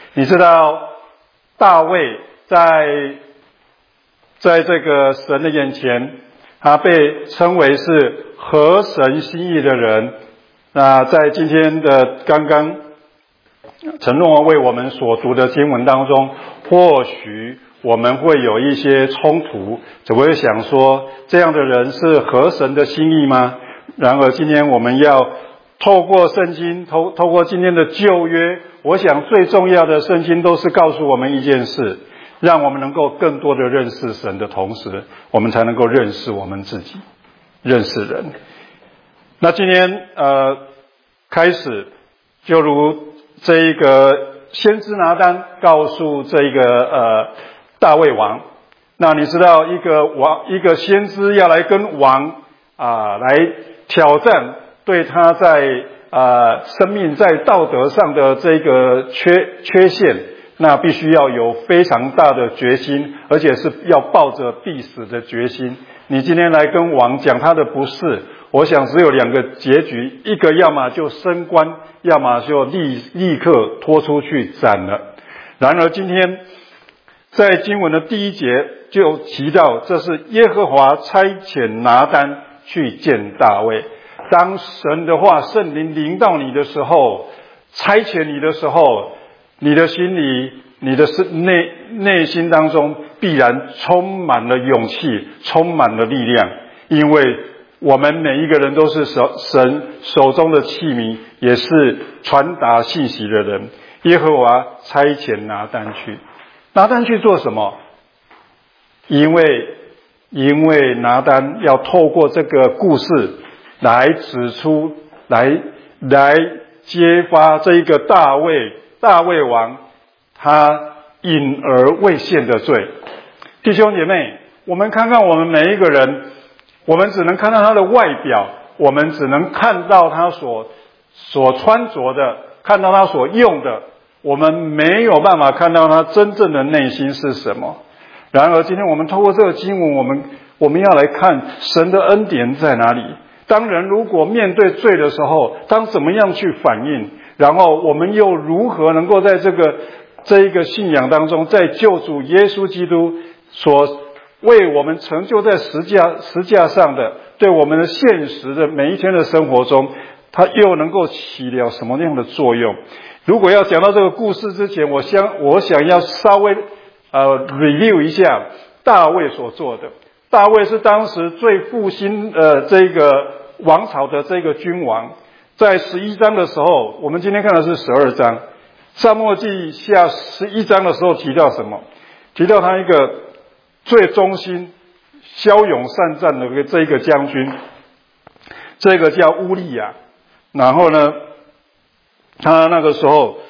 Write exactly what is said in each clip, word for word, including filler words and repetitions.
你知道大卫在在这个神的眼前，他被称为是合神心意的人。那在今天的刚刚陈诺为我们所读的经文当中，或许我们会有一些冲突，只会想说这样的人是合神的心意吗？然而今天我们要透过圣经，透透过今天的旧约，我想最重要的圣经都是告诉我们一件事，让我们能够更多的认识神的同时，我们才能够认识我们自己，认识人。那今天呃开始，就如这一个先知拿单告诉这一个呃大卫王，那你知道一个王一个先知要来跟王啊、呃、来挑战，对他在呃生命在道德上的这个缺缺陷，那必须要有非常大的决心，而且是要抱着必死的决心。你今天来跟王讲他的不是，我想只有两个结局，一个要么就升官，要么就立立刻拖出去斩了。然而今天在经文的第一节就提到，这是耶和华差遣拿单去见大卫。当神的话圣灵临到你的时候，差遣你的时候，你的心里你的内内心当中必然充满了勇气，充满了力量，因为我们每一个人都是神手中的器皿，也是传达信息的人。耶和华差遣拿单去，拿单去做什么？因为因为拿单要透过这个故事来指出，来来揭发这一个大卫大卫王他隐而未现的罪。弟兄姐妹，我们看看我们每一个人，我们只能看到他的外表，我们只能看到他所所穿着的，看到他所用的，我们没有办法看到他真正的内心是什么。然而今天我们透过这个经文，我们我们要来看神的恩典在哪里。当人如果面对罪的时候，当怎么样去反应，然后我们又如何能够在这个这一个信仰当中，在救主耶稣基督所为我们成就在十架十架上的，对我们的现实的每一天的生活中，它又能够起了什么样的作用？如果要讲到这个故事之前，我想我想要稍微呃 review 一下大卫所做的。大卫是当时最复兴呃这个王朝的这个君王。在十一章的时候，我们今天看的是十二章，撒母耳记下十一章的时候提到什么？提到他一个最忠心骁勇善战的这一个将军，这个叫乌利亚。然后呢，他那个时候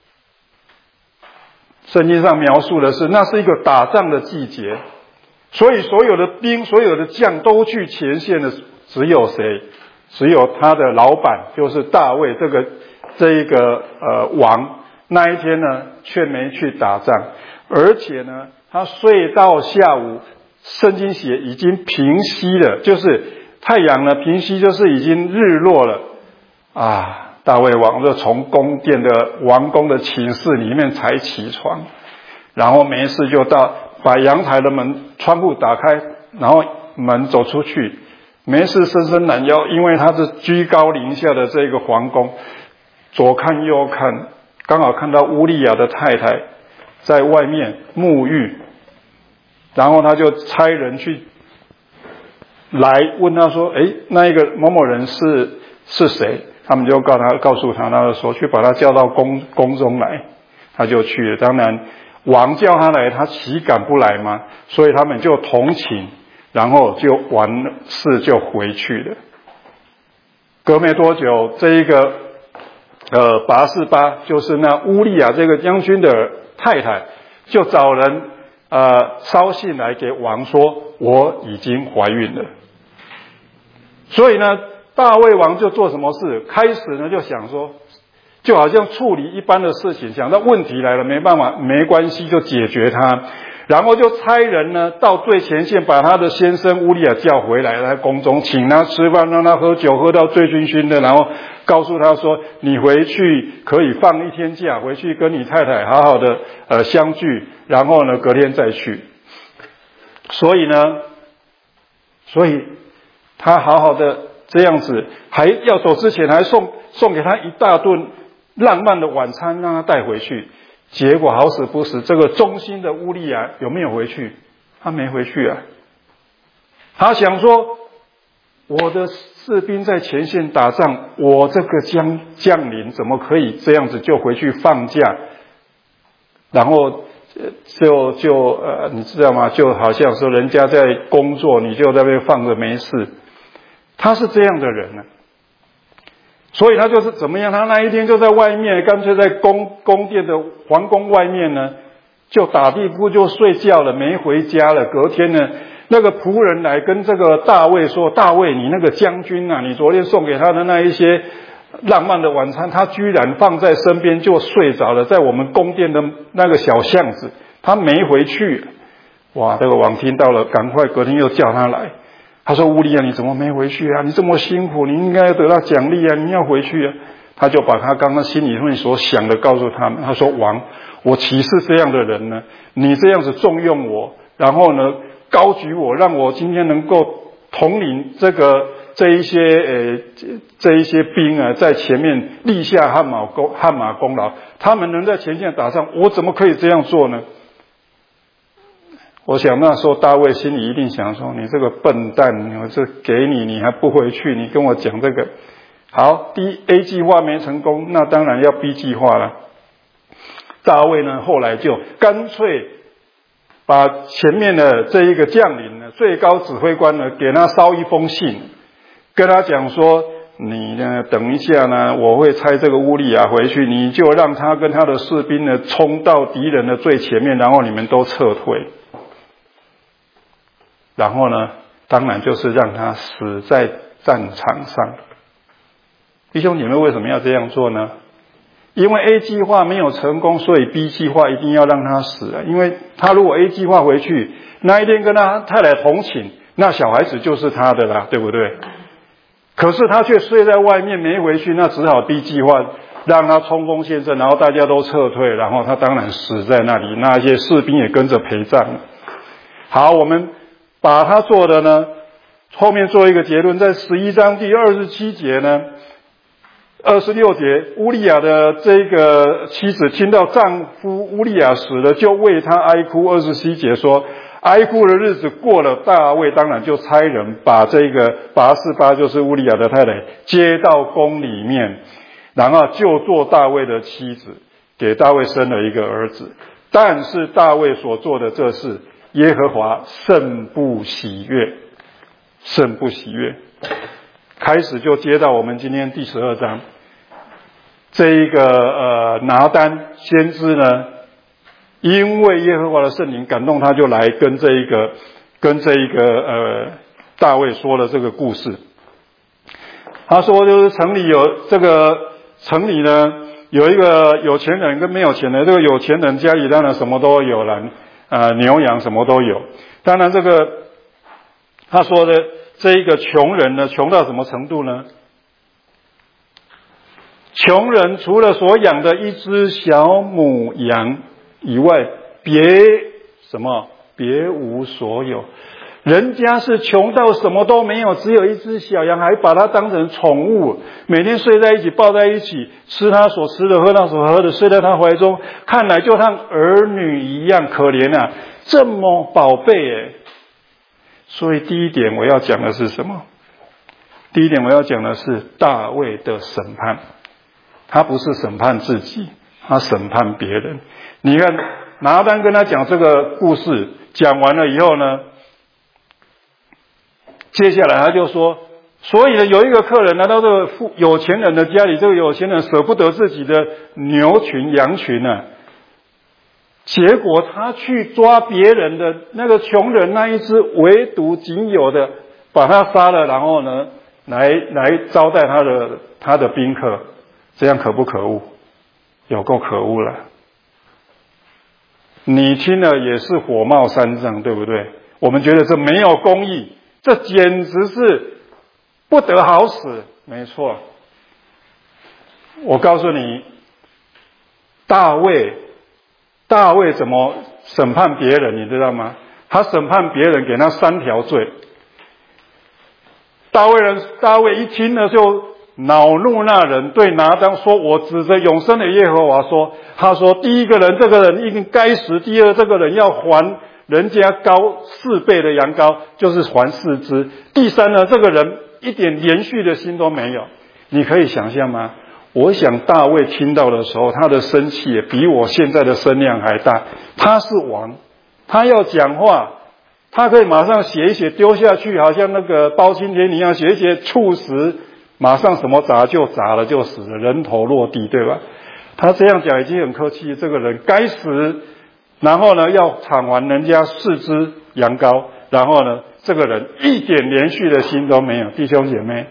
圣经上描述的是，那是一个打仗的季节，所以所有的兵所有的将都去前线的，只有谁？只有他的老板，就是大卫这个这一个呃王，那一天呢却没去打仗，而且呢他睡到下午，圣经写已经平息了，就是太阳呢平息，就是已经日落了啊。大卫王就从宫殿的王宫的寝室里面才起床，然后没事就到把阳台的门窗户打开，然后门走出去，没事伸伸懒腰，因为他是居高临下的这个皇宫，左看右看，刚好看到乌利亚的太太在外面沐浴，然后他就差人去来问他说，诶，那一个某某人是是谁？他们就告他告诉他，他就说去把他叫到宫宫中来，他就去了。当然王叫他来，他岂敢不来吗？所以他们就同寝，然后就完事就回去了。隔没多久，这一个呃拔示巴，就是那乌利亚这个将军的太太，就找人呃捎信来给王说，我已经怀孕了。所以呢大卫王就做什么事？开始呢就想说， 就好像处理一般的事情，想到问题来了没办法，没关系，就解决它。然后就差人呢到最前线，把他的先生乌利亚叫回来，来宫中请他吃饭，让他喝酒，喝到醉醺醺的，然后告诉他说：“你回去可以放一天假，回去跟你太太好好的呃相聚，然后呢隔天再去。”所以呢，所以他好好的这样子，还要走之前还送送给他一大顿浪漫的晚餐，让他带回去。结果好死不死，这个忠心的乌利亚有没有回去？他没回去啊。他想说，我的士兵在前线打仗，我这个将将领怎么可以这样子就回去放假？然后就就呃，你知道吗？就好像说人家在工作，你就在那边放着没事。他是这样的人呢、啊。所以他就是怎么样？他那一天就在外面，干脆在宫宫殿的皇宫外面呢，就打地铺就睡觉了，没回家了。隔天呢，那个仆人来跟这个大卫说：“大卫，你那个将军啊，你昨天送给他的那一些浪漫的晚餐，他居然放在身边就睡着了，在我们宫殿的那个小巷子，他没回去。”哇！这个王听到了，赶快隔天又叫他来。他说：“乌利亚，你怎么没回去啊？你这么辛苦，你应该要得到奖励啊！你要回去啊！”他就把他刚刚心里面所想的告诉他们。他说：“王，我岂是这样的人呢？你这样子重用我，然后呢高举我，让我今天能够统领这个这一些呃这一些兵啊，在前面立下汗马功汗马功劳，他们能在前线打仗，我怎么可以这样做呢？”我想那时候大卫心里一定想说：“你这个笨蛋，我这给你，你还不回去？你跟我讲这个。”好，第一 A 计划没成功，那当然要 B 计划了。大卫呢，后来就干脆把前面的这一个将领呢，最高指挥官呢，给他捎一封信，跟他讲说：“你呢，等一下呢，我会差这个乌利亚回去，你就让他跟他的士兵呢，冲到敌人的最前面，然后你们都撤退。”然后呢，当然就是让他死在战场上。弟兄姐妹，为什么要这样做呢？因为 A 计划没有成功，所以 B 计划一定要让他死啊！因为他如果 A 计划回去，那一天跟他太太同寝，那小孩子就是他的啦，对不对？可是他却睡在外面没回去，那只好 B 计划让他冲锋陷阵，然后大家都撤退，然后他当然死在那里，那些士兵也跟着陪葬了。好，我们把他做的呢，后面做一个结论，在十一章第二十七节呢，二十六节，乌利亚的这个妻子听到丈夫乌利亚死了，就为他哀哭。二十七节说，哀哭的日子过了，大卫当然就差人把这个拔示巴，就是乌利亚的太太，接到宫里面，然后就做大卫的妻子，给大卫生了一个儿子。但是大卫所做的这事，耶和华甚不喜悦，甚不喜悦。开始就接到我们今天第十二章，这一个呃拿单先知呢，因为耶和华的圣灵感动，他就来跟这一个跟这一个呃大卫说了这个故事。他说就是城里有这个城里呢有一个有钱人跟没有钱人，这个有钱人家里当然什么都有了，呃牛羊什么都有。当然这个他说的这一个穷人呢，穷到什么程度呢？穷人除了所养的一只小母羊以外，别什么别无所有。人家是穷到什么都没有，只有一只小羊，还把它当成宠物，每天睡在一起，抱在一起，吃他所吃的，喝他所喝的，睡在他怀中，看来就像儿女一样可怜啊，这么宝贝耶。所以第一点我要讲的是什么？第一点我要讲的是大卫的审判。他不是审判自己，他审判别人。你看拿单跟他讲这个故事，讲完了以后呢，接下来他就说，所以呢有一个客人来到这个富有钱人的家里，这个有钱人舍不得自己的牛群羊群啊，结果他去抓别人的那个穷人那一只唯独仅有的，把他杀了，然后呢来来招待他的他的宾客。 这样可不可恶？有够可恶了。你听了也是火冒三丈，对不对？我们觉得这没有公义，这简直是不得好死。没错，我告诉你，大卫，大卫怎么审判别人，你知道吗？他审判别人，给他三条罪。大卫人，大卫一听呢，就恼怒那人，对拿单说：“我指着永生的耶和华说，他说第一个人，这个人一定该死；第二，这个人要还人家高四倍的羊羔，就是还四只；第三呢，这个人一点连续的心都没有。”你可以想象吗？我想大卫听到的时候，他的生气也比我现在的声量还大。他是王，他要讲话，他可以马上写一写丢下去，好像那个包青天一样，写一写处死，马上什么砸就砸了，就死了，人头落地，对吧？他这样讲已经很客气，这个人该死。然后呢，要偿还人家四只羊羔，然后呢，这个人一点连续的心都没有。弟兄姐妹，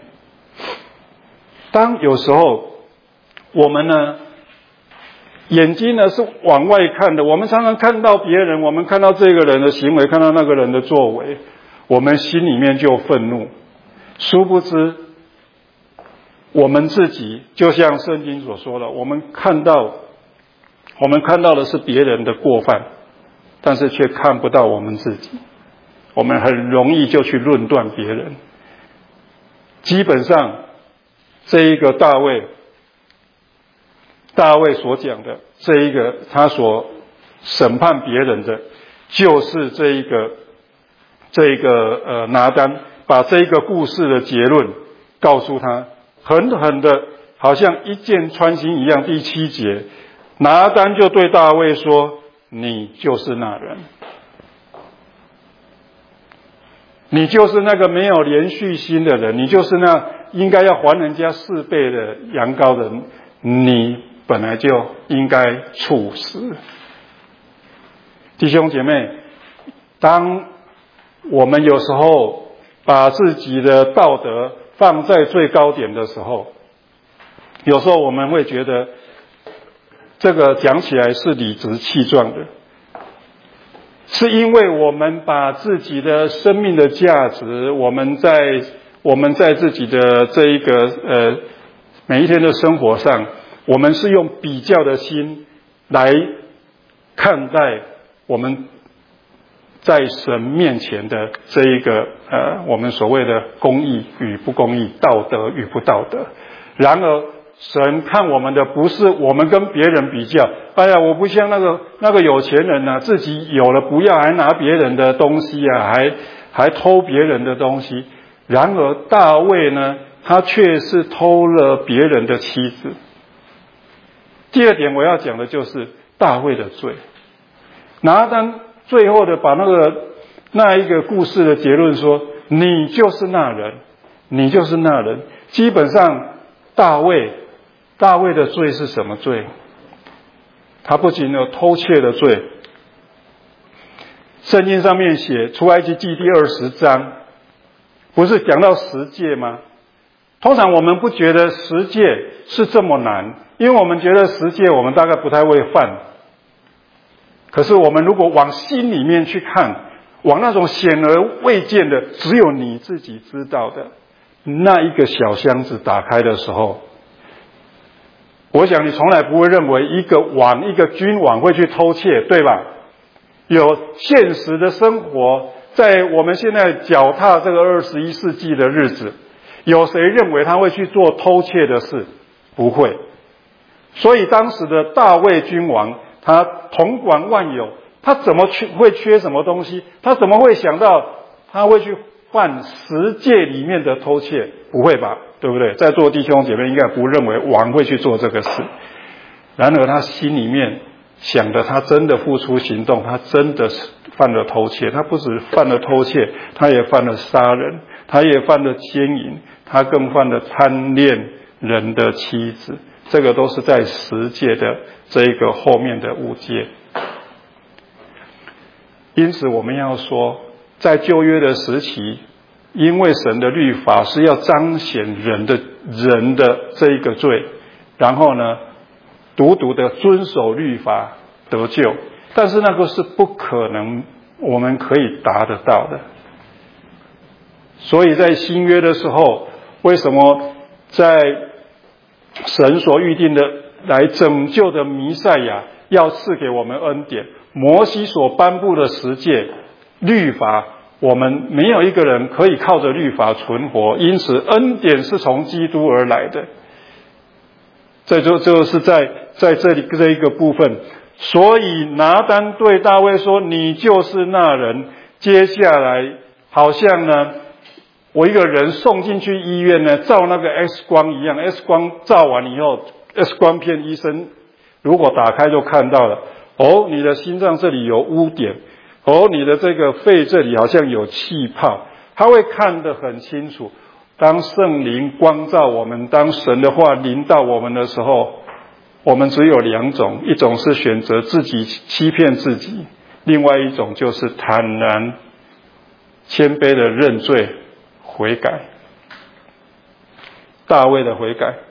当有时候我们呢，眼睛呢是往外看的，我们常常看到别人，我们看到这个人的行为，看到那个人的作为，我们心里面就愤怒。殊不知我们自己就像圣经所说的，我们看到我们看到的是别人的过犯，但是却看不到我们自己。我们很容易就去论断别人。基本上这一个大卫大卫所讲的这一个他所审判别人的，就是这一个这一个呃拿单把这一个故事的结论告诉他，狠狠的好像一箭穿心一样。第七节，拿单就对大卫说：“你就是那人，你就是那个没有连续心的人，你就是那应该要还人家四倍的羊羔的人，你本来就应该处死。”弟兄姐妹，当我们有时候把自己的道德放在最高点的时候，有时候我们会觉得这个讲起来是理直气壮的，是因为我们把自己的生命的价值，我们在我们在自己的这一个呃每一天的生活上，我们是用比较的心来看待我们在神面前的这一个呃我们所谓的公义与不公义，道德与不道德。然而神看我们的不是我们跟别人比较，哎呀，我不像那个那个有钱人啊，自己有了不要，还拿别人的东西啊，还还偷别人的东西。然而大卫呢，他却是偷了别人的妻子。第二点我要讲的就是大卫的罪。拿单最后的把那个那一个故事的结论说：“你就是那人，你就是那人。”基本上大卫大卫的罪是什么罪？他不仅有偷窃的罪。圣经上面写出埃及记第二十章，不是讲到十诫吗？通常我们不觉得十诫是这么难，因为我们觉得十诫我们大概不太会犯。可是我们如果往心里面去看，往那种显而未见的只有你自己知道的那一个小箱子打开的时候，我想你从来不会认为一个王一个君王会去偷窃，对吧？有现实的生活，在我们现在脚踏这个二十一世纪的日子，有谁认为他会去做偷窃的事？不会。所以当时的大卫君王，他统管万有，他怎么去会缺什么东西？他怎么会想到他会去犯十诫里面的偷窃？不会吧，对不对？在座弟兄姐妹应该不认为王会去做这个事。然而他心里面想的，他真的付出行动，他真的是犯了偷窃。他不止犯了偷窃，他也犯了杀人，他也犯了奸淫，他更犯了贪恋人的妻子。这个都是在十诫的这一个后面的五诫。因此我们要说，在旧约的时期，因为神的律法是要彰显人的人的这一个罪， 然后呢，独独的遵守律法得救。但是那个是不可能我们可以达得到的。所以在新约的时候，为什么在神所预定的来拯救的弥赛亚要赐给我们恩典？摩西所颁布的十诫律法，我们没有一个人可以靠着律法存活，因此恩典是从基督而来的。这就就是在在这里这一个部分。所以拿单对大卫说：“你就是那人。”接下来好像呢，我一个人送进去医院呢，照那个 X 光一样 ，X 光照完以后 ，X 光片医生如果打开就看到了，哦，你的心脏这里有污点，哦，你的这个肺这里好像有气泡，他会看得很清楚。当圣灵光照我们，当神的话临到我们的时候，我们只有两种，一种是选择自己欺骗自己，另外一种就是坦然谦卑的认罪悔改。大卫的悔改，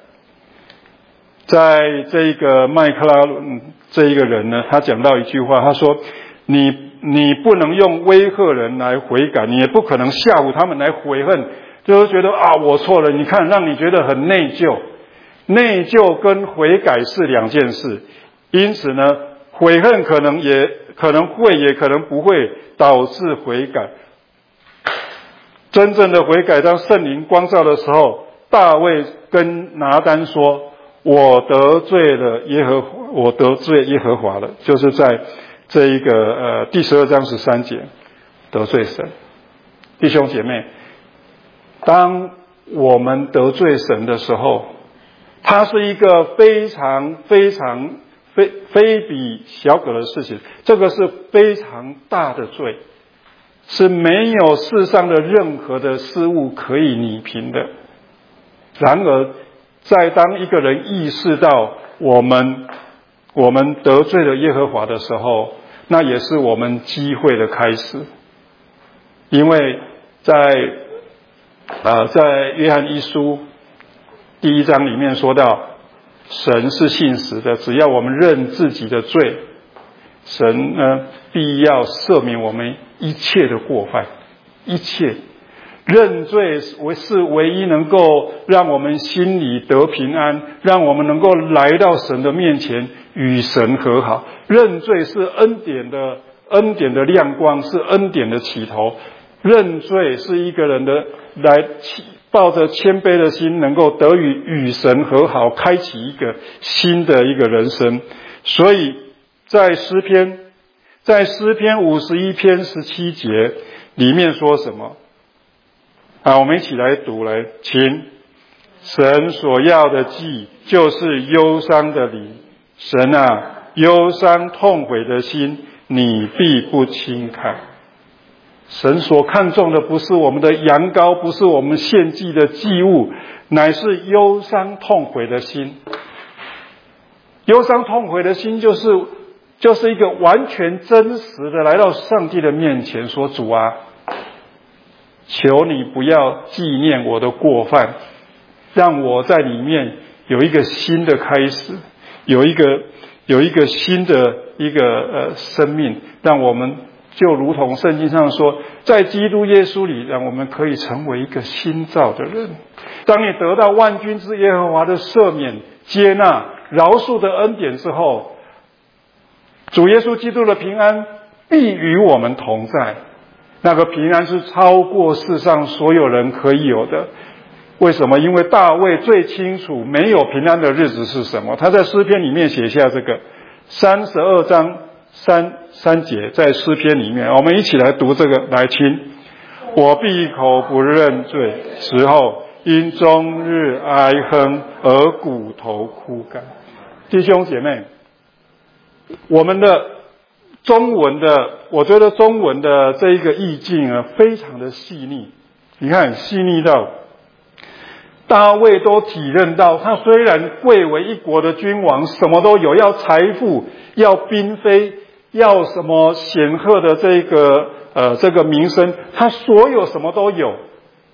在这个麦克拉伦这一个人呢，他讲到一句话，他说：“你你不能用威吓人来悔改，你也不可能吓唬他们来悔恨，就是觉得啊我错了，你看让你觉得很内疚。”内疚跟悔改是两件事，因此呢，悔恨可能也可能会，也可能不会导致悔改。真正的悔改，当圣灵光照的时候，大卫跟拿单说：“我得罪了耶和华，我得罪耶和华了。”就是在这一个呃第十二章十三节，得罪神。弟兄姐妹，当我们得罪神的时候，它是一个非常非常非非比小可的事情，这个是非常大的罪，是没有世上的任何的事物可以拟评的。然而，在当一个人意识到我们我们得罪了耶和华的时候，那也是我们机会的开始，因为在呃在约翰一书第一章里面说到，神是信实的，只要我们认自己的罪，神呢必要赦免我们一切的过犯。一切认罪是唯一能够让我们心里得平安，让我们能够来到神的面前与神和好。认罪是恩典的恩典的亮光，是恩典的起头。认罪是一个人的来抱着谦卑的心，能够得与与神和好，开启一个新的一个人生。所以在诗篇，在诗篇五十一篇十七节里面说什么？啊，我们一起来读，来，请。神所要的祭就是忧伤的灵，神啊，忧伤痛悔的心，你必不轻看。神所看重的不是我们的羊羔，不是我们献祭的祭物，乃是忧伤痛悔的心。忧伤痛悔的心就是就是一个完全真实的来到上帝的面前说：主啊，求你不要纪念我的过犯，让我在里面有一个新的开始，有一个有一个新的一个呃生命，让我们就如同圣经上说，在基督耶稣里，让我们可以成为一个新造的人。当你得到万军之耶和华的赦免、接纳、饶恕的恩典之后，主耶稣基督的平安必与我们同在。那个平安是超过世上所有人可以有的。为什么？因为大卫最清楚没有平安的日子是什么。他在诗篇里面写下这个三十二章三三节，在诗篇里面，我们一起来读这个，来听。我闭口不认罪时候，因终日哀哼而骨头枯干。弟兄姐妹，我们的中文的，我觉得中文的这一个意境啊，非常的细腻。你看，细腻到大卫都体认到，他虽然贵为一国的君王，什么都有，要财富，要嫔妃，要什么显赫的这个呃这个名声，他所有什么都有。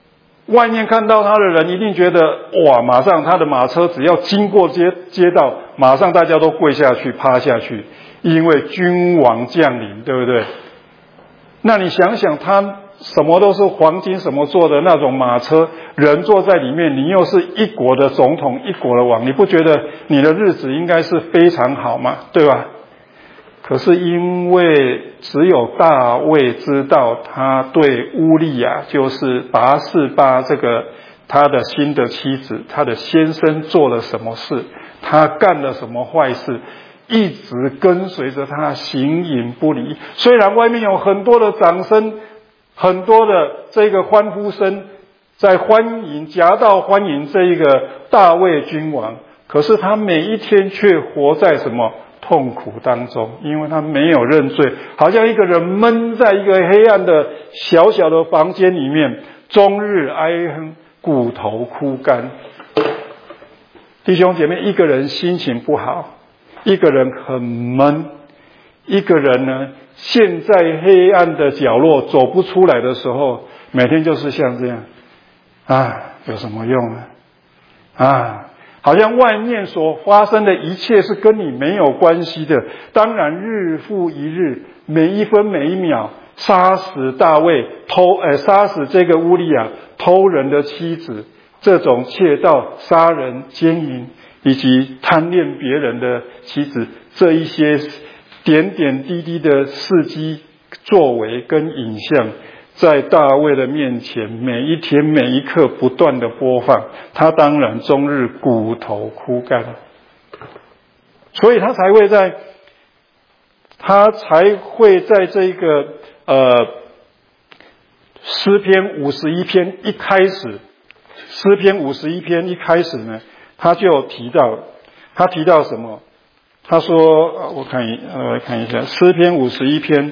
外面看到他的人一定觉得哇，马上他的马车只要经过街街道，马上大家都跪下去趴下去，因为君王降临，对不对？那你想想，他什么都是黄金什么做的那种马车，人坐在里面，你又是一国的总统，一国的王，你不觉得你的日子应该是非常好吗？对吧？可是因为只有大卫知道他对乌利亚，就是拔示巴这个他的新的妻子，他的先生做了什么事，他干了什么坏事，一直跟随着他形影不离。虽然外面有很多的掌声，很多的这个欢呼声在欢迎夹道欢迎这一个大卫君王，可是他每一天却活在什么痛苦当中，因为他没有认罪，好像一个人闷在一个黑暗的小小的房间里面，终日哀哼，骨头枯干。弟兄姐妹，一个人心情不好，一个人很闷，一个人呢陷在黑暗的角落走不出来的时候，每天就是像这样啊，有什么用呢？啊，好像外面所发生的一切是跟你没有关系的。当然日复一日，每一分每一秒，杀死大卫，偷呃杀死这个乌利亚，偷人的妻子，这种窃盗、杀人、奸淫，以及贪恋别人的妻子，这一些点点滴滴的事迹作为跟影像，在大卫的面前每一天每一刻不断的播放，他当然终日骨头枯干，所以他才会在他才会在这个呃诗篇五十一篇一开始，诗篇五十一篇一开始呢，他就提到他提到什么？他说，我看一我来看一下诗篇五十一篇。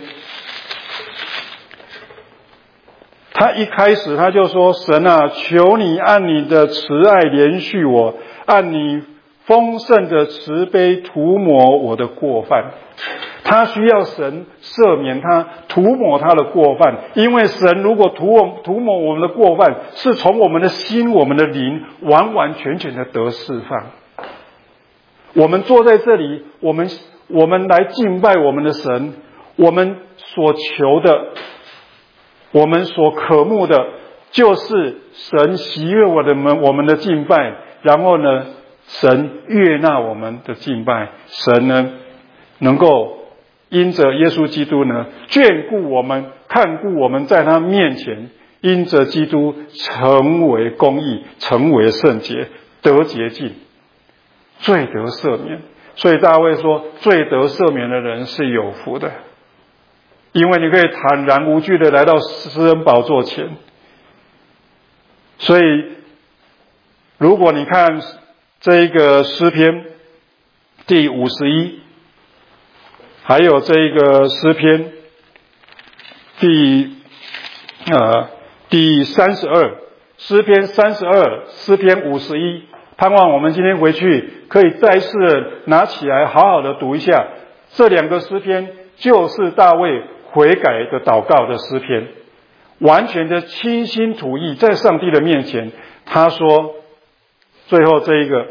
他一开始他就说，神啊，求你按你的慈爱怜恤我，按你丰盛的慈悲涂抹我的过犯。他需要神赦免他，涂抹他的过犯，因为神如果涂抹涂抹我们的过犯，是从我们的心我们的灵完完全全的得释放。我们坐在这里，我们我们来敬拜我们的神，我们所求的，我们所渴慕的，就是神喜悦我的们我们的敬拜，然后呢，神悦纳我们的敬拜，神呢能够因着耶稣基督呢眷顾我们，看顾我们，在他面前因着基督成为公义，成为圣洁，得洁净，罪得赦免。所以大卫说，罪得赦免的人是有福的，因为你可以坦然无惧的来到施恩宝座前。所以如果你看这一个诗篇第五十一，还有这一个诗篇第呃第三十二，诗篇三十二，诗篇五十一，盼望我们今天回去可以再次拿起来好好的读一下。这两个诗篇就是大卫悔改的祷告的诗篇，完全的倾心吐意，在上帝的面前。他说最后这一个，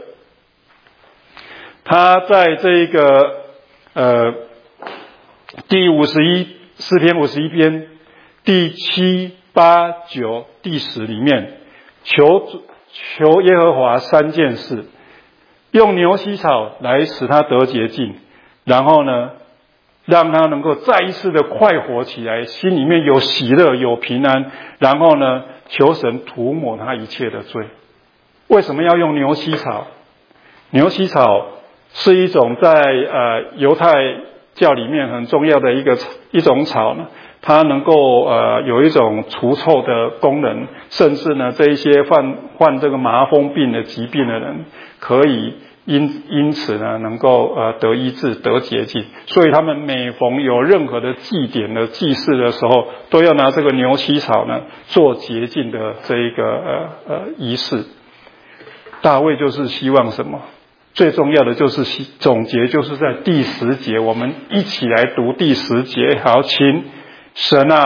他在这一个呃第五十一诗篇五十一篇第七八九第十里面，求求耶和华三件事，用牛膝草来使他得洁净，然后呢让他能够再一次的快活起来，心里面有喜乐有平安，然后呢求神涂抹他一切的罪。为什么要用牛膝草？牛膝草是一种在呃犹太教里面很重要的一个一种草呢，它能够呃有一种除臭的功能，甚至呢这一些患患这个麻风病的疾病的人，可以因因此呢能够呃得医治得洁净。所以他们每逢有任何的祭典的祭祀的时候，都要拿这个牛膝草呢做洁净的这一个呃呃仪式。大卫就是希望什么？最重要的就是总结，就是在第十节，我们一起来读第十节。好，请神啊，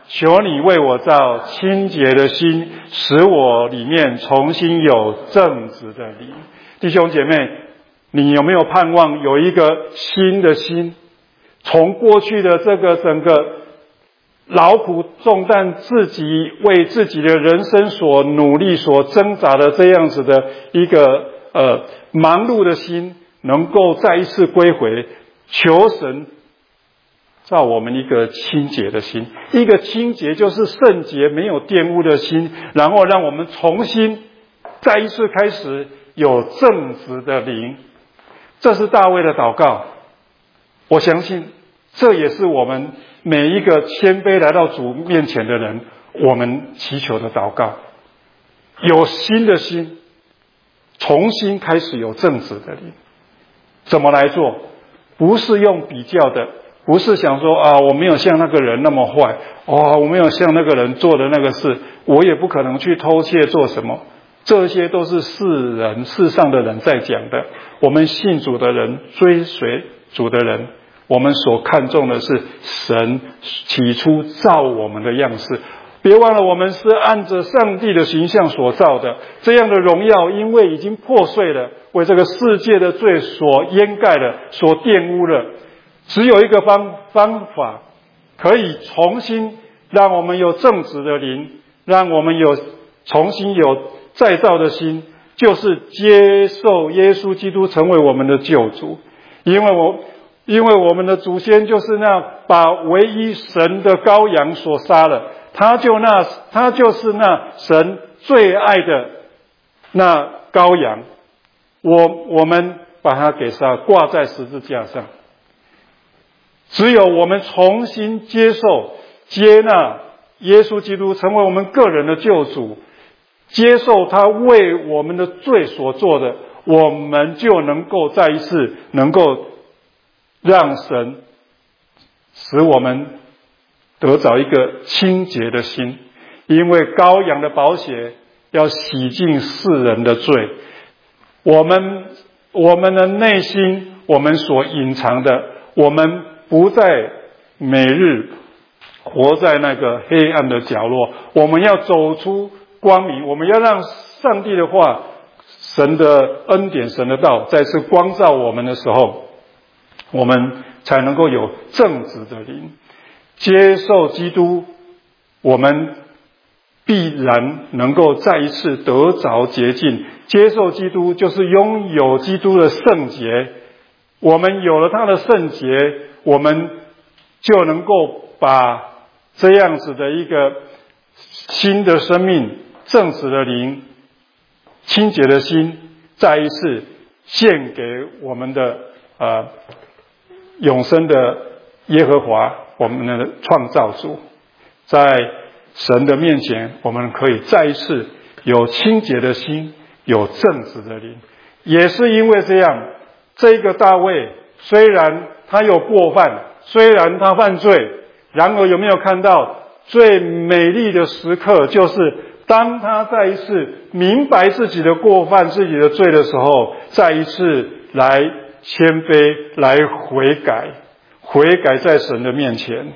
求你为我造清洁的心，使我里面重新有正直的灵。弟兄姐妹，你有没有盼望有一个新的心，从过去的这个整个劳苦重担，自己为自己的人生所努力所挣扎的这样子的一个呃忙碌的心，能够再一次归回，求神造我们一个清洁的心，一个清洁就是圣洁没有玷污的心，然后让我们重新再一次开始有正直的灵。这是大卫的祷告，我相信这也是我们每一个谦卑来到主面前的人，我们祈求的祷告。有新的心，重新开始有正直的灵。怎么来做？不是用比较的，不是想说啊，我没有像那个人那么坏，哦，我没有像那个人做的那个事，我也不可能去偷窃做什么。这些都是世人世上的人在讲的。我们信主的人，追随主的人，我们所看重的是神起初造我们的样式。别忘了，我们是按着上帝的形象所造的，这样的荣耀因为已经破碎了，为这个世界的罪所掩盖了，所玷污了。只有一个方方法可以重新让我们有正直的灵，让我们有重新有再造的心，就是接受耶稣基督成为我们的救主。因为我因为我们的祖先就是那把唯一神的羔羊所杀了，他就那他就是那神最爱的那羔羊，我我们把他给杀，挂在十字架上。只有我们重新接受接纳耶稣基督成为我们个人的救主，接受他为我们的罪所做的，我们就能够再一次能够让神使我们得着一个清洁的心。因为羔羊的宝血要洗净世人的罪，我们我们的内心，我们所隐藏的，我们不再每日活在那个黑暗的角落，我们要走出光明，我们要让上帝的话，神的恩典，神的道再次光照我们的时候，我们才能够有正直的灵。接受基督，我们必然能够再一次得着洁净。接受基督就是拥有基督的圣洁，我们有了他的圣洁，我们就能够把这样子的一个新的生命，正直的灵，清洁的心，再一次献给我们的呃永生的耶和华，我们的创造主。在神的面前，我们可以再一次有清洁的心，有正直的灵。也是因为这样，这个大卫虽然他有过犯，虽然他犯罪，然而有没有看到最美丽的时刻，就是当他再一次明白自己的过犯，自己的罪的时候，再一次来谦卑，来悔改，悔改在神的面前。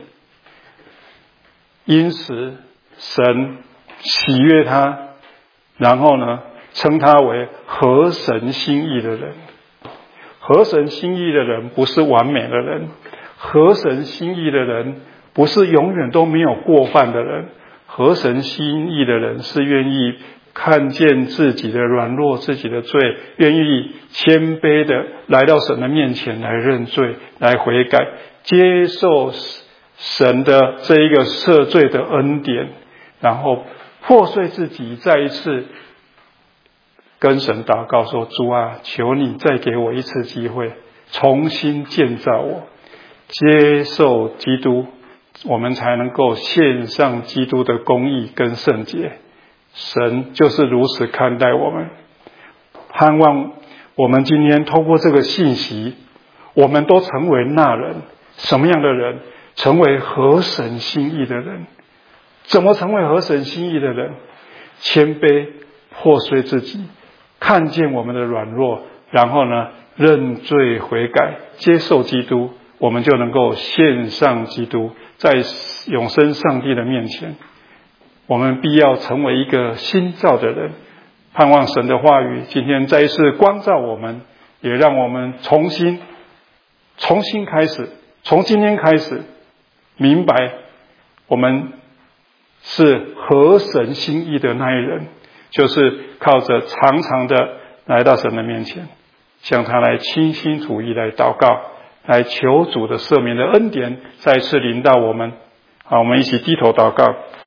因此神喜悦他，然后呢称他为合神心意的人。合神心意的人不是完美的人，合神心意的人不是永远都没有过犯的人，合神心意的人是愿意看见自己的软弱，自己的罪，愿意谦卑的来到神的面前来认罪，来悔改，接受神的这一个赦罪的恩典，然后破碎自己，再一次跟神祷告说，主啊，求你再给我一次机会，重新建造我，接受基督，我们才能够献上基督的公义跟圣洁。神就是如此看待我们，盼望我们今天透过这个信息，我们都成为那人。什么样的人？成为合神心意的人。怎么成为合神心意的人？谦卑，破碎自己，看见我们的软弱，然后呢认罪悔改，接受基督，我们就能够献上基督， 在永生上帝的面前，我们必要成为一个新造的人。盼望神的话语今天再一次光照我们，也让我们重新重新开始，从今天开始明白我们是合神心意的那一人，就是靠着常常的来到神的面前，向他来倾心吐意来祷告，来求主的赦免的恩典再次临到我们。好，我们一起低头祷告。